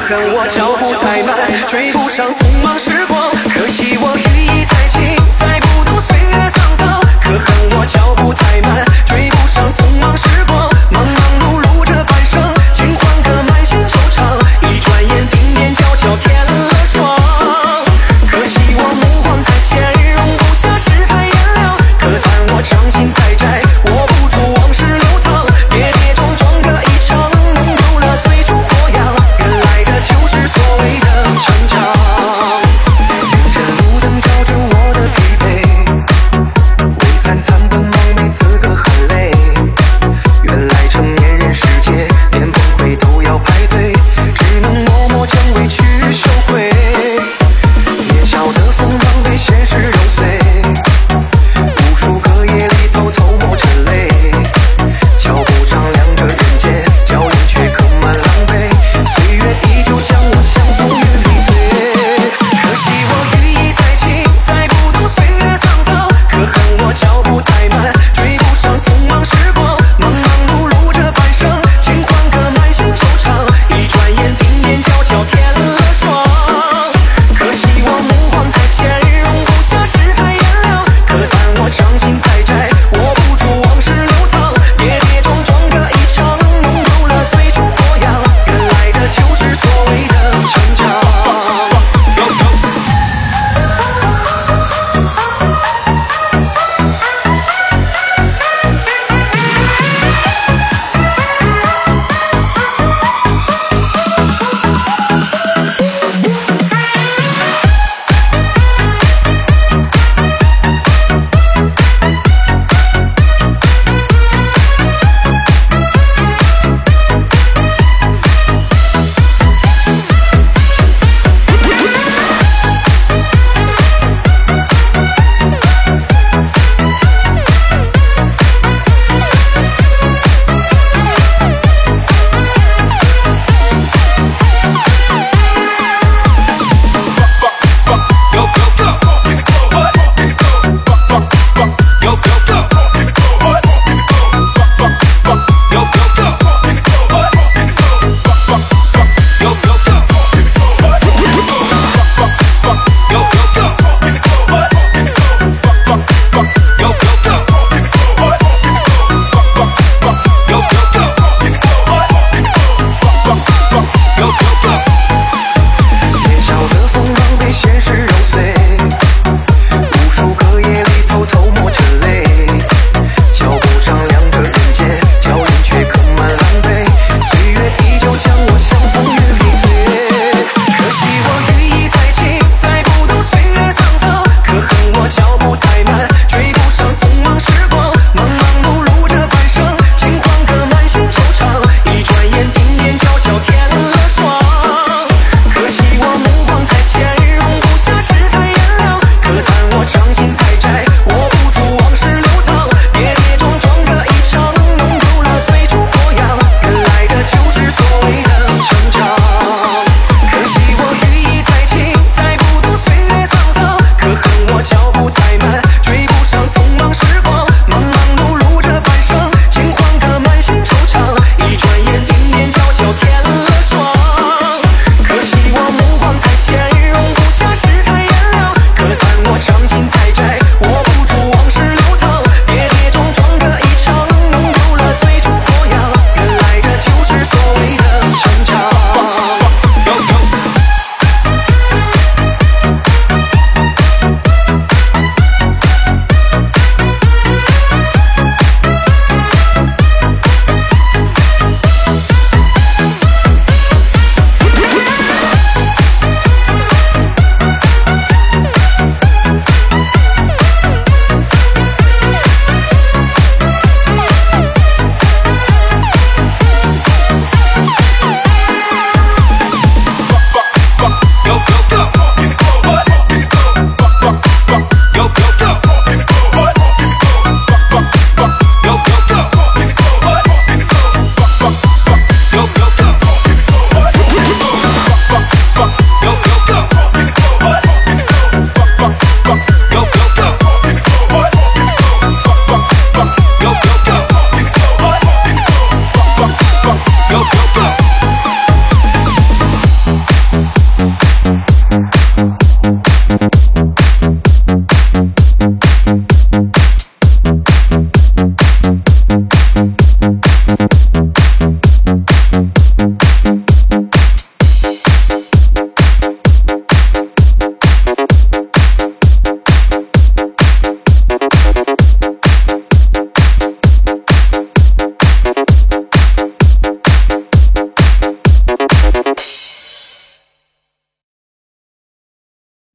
恨我脚步太慢，追不上匆忙时光。可惜我羽翼太轻，载不动岁月沧桑。可恨我脚步太慢，追不上匆忙时光。忙忙碌碌这半生，尽欢歌满心惆怅。一转眼定眼悄悄添了霜。可惜我目光太浅，容不下世态炎凉。可叹我掌心太窄，握不住往事流淌。跌跌撞撞这一场，弄丢了最初模样。原来这就是所谓的成长。沿着路灯照着我的疲惫，为餐餐奔忙没资格喊累。原来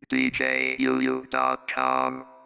djuu.com